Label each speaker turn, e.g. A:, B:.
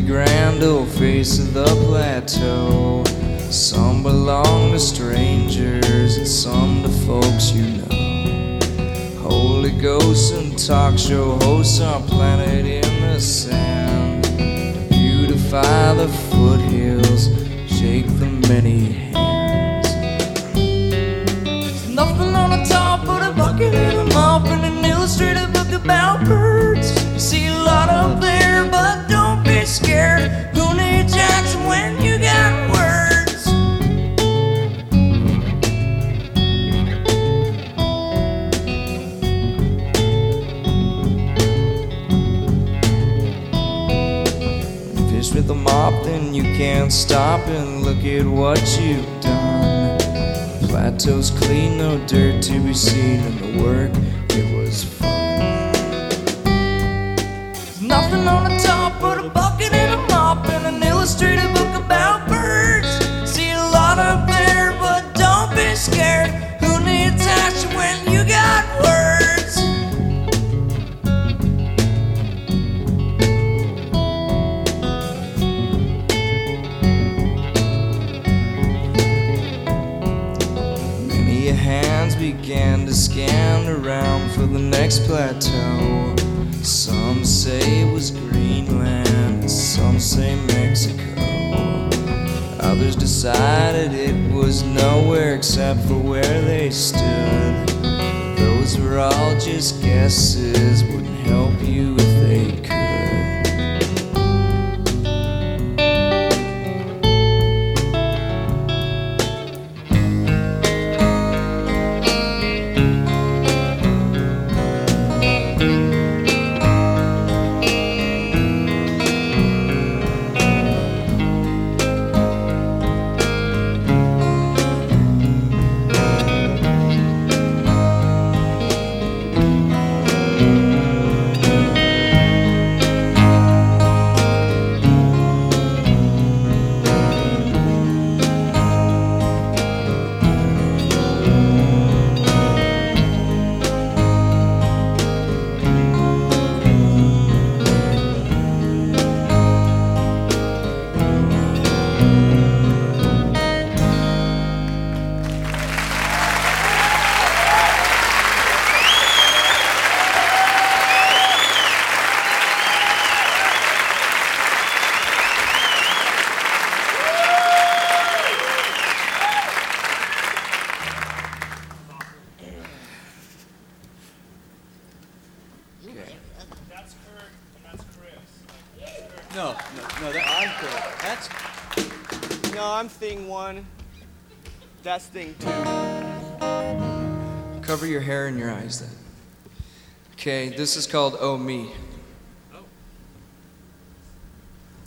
A: grand old face of the plateau. Some belong to strangers and some to folks you know. Holy ghosts and talk show hosts are planted in the sand to beautify the foothills, shake the many hands. There's nothing on the top but a bucket and a mop and an illustrated book about birds. You see a lot up there, but don't be scared. Who needs Jackson when you got words? Fish with a mop, then you can't stop and look at what you've done. The plateau's clean, no dirt to be seen, and the work, it was fun. Nothing on the top but a bucket and a mop and an illustrated book about birds. See a lot up there, but don't be scared. Who needs action when you got words? Many hands began to scan around for the next plateau. Some say it was Greenland, some say Mexico. Others decided it was nowhere except for where they stood. Those were all just guesses, wouldn't help you if they could.
B: That's Kurt and that's Chris.
C: No, I'm Kurt. I'm thing one. That's thing two.
A: Cover your hair and your eyes then. Okay, this is called Oh Me.